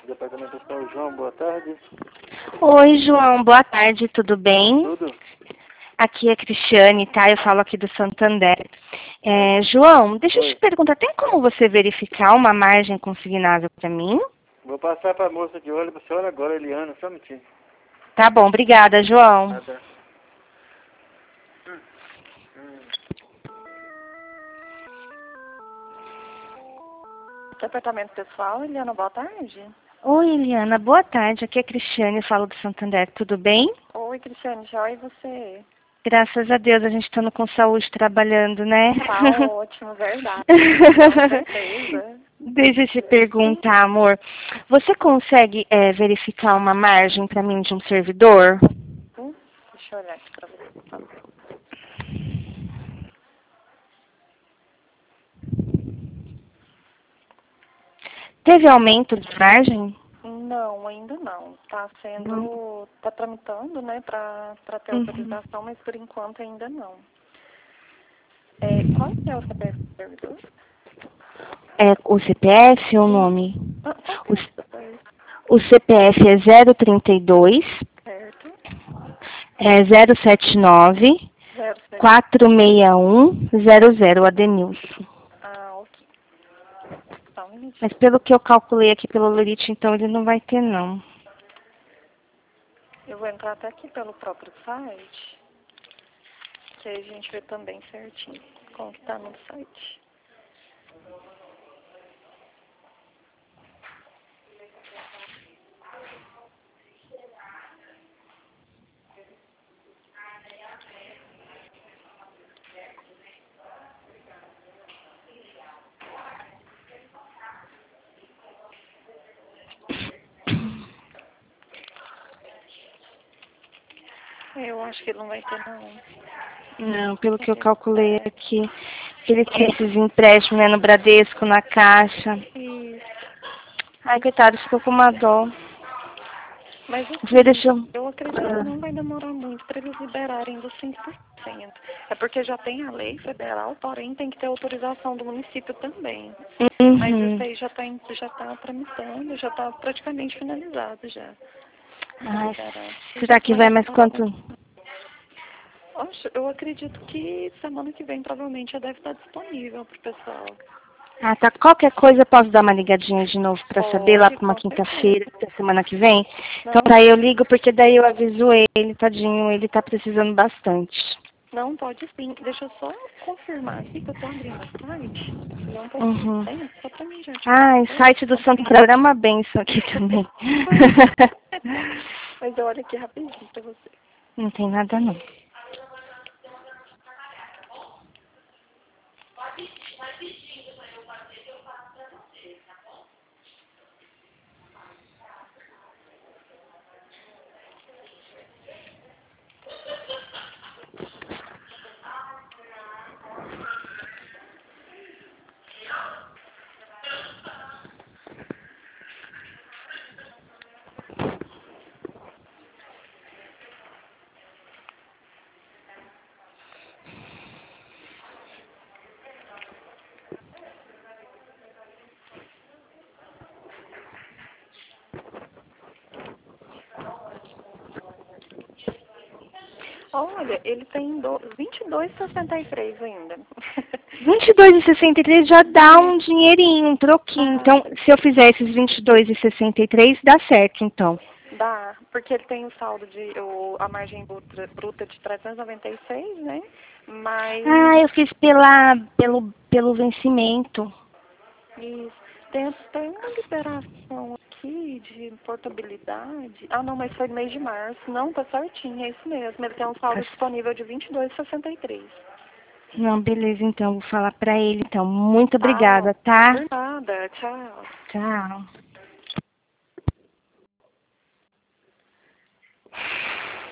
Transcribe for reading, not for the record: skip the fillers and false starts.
Departamento Pessoal, João, boa tarde. Oi, João, boa tarde, tudo bem? Tudo? Aqui é a Cristiane, tá? Eu falo aqui do Santander. João, deixa eu Oi. te perguntar, tem como você verificar uma margem consignável para mim? Vou passar para a moça de olho para a senhora agora, Eliana, só um minutinho. Tá bom, obrigada, João. Nada. Departamento pessoal, Eliana, boa tarde. Oi, Eliana, boa tarde. Aqui é a Cristiane, eu falo do Santander, tudo bem? Oi, Cristiane, joia, e você? Graças a Deus, a gente estando com saúde trabalhando, né? Tá ótimo, verdade. Com certeza. Deixa eu te perguntar, amor. Você consegue verificar uma margem para mim de um servidor? Deixa eu olhar aqui pra você, por favor. Teve aumento de margem? Não, ainda não. Tá sendo, tá tramitando, né, pra ter autorização, mas por enquanto ainda não. Qual que é o CPF do servidor? É o CPF ou o nome? Qual que é o CPF? O CPF é 032 Certo. 079 07. 46100, Adenilson. Ok. Só um minutinho. Mas pelo que eu calculei aqui pelo Lorite, então ele não vai ter, não. Eu vou entrar até aqui pelo próprio site, que aí a gente vê também certinho como que tá no site. Eu acho que ele não vai ter, não. Não, pelo que eu calculei aqui, ele tem esses empréstimos, né, no Bradesco, na Caixa. Isso. Ai, coitado, ficou com uma dó. Mas Deixa assim, eu acredito que não vai demorar muito para eles liberarem dos 5%. É porque já tem a lei federal, porém tem que ter autorização do município também. Mas isso aí já tá tramitando, já está praticamente finalizado já. Ai, será que vai mais quanto? Eu acredito que semana que vem provavelmente já deve estar disponível para o pessoal. Ah, tá. Qualquer coisa eu posso dar uma ligadinha de novo pra saber lá Pode, pra uma com quinta-feira, certeza. da semana que vem. Não, Então daí eu ligo porque daí eu aviso ele, tadinho, ele tá precisando bastante. não, pode sim. Deixa eu só confirmar aqui que eu tô abrindo o site. Não um Uhum. tempo, só pra mim já. Ai, site do Santander é uma benção aqui também. Mas eu olho aqui rapidinho pra você. Não tem nada não. Olha, ele tem 22,63 ainda. 22,63 já dá um dinheirinho, um troquinho. Então, se eu fizer esses 22,63, dá certo, então. Dá, porque ele tem o saldo a margem bruta de 396, né? Mas Ah, eu fiz pelo vencimento. isso, tem uma liberação aqui de portabilidade. Ah, não, mas foi no mês de março. Não, tá certinho, é isso mesmo. Ele tem um saldo disponível de 22,63. Não, beleza, então, vou falar pra ele, então. Muito Tá, obrigada, tá? por nada. Tchau. Tchau.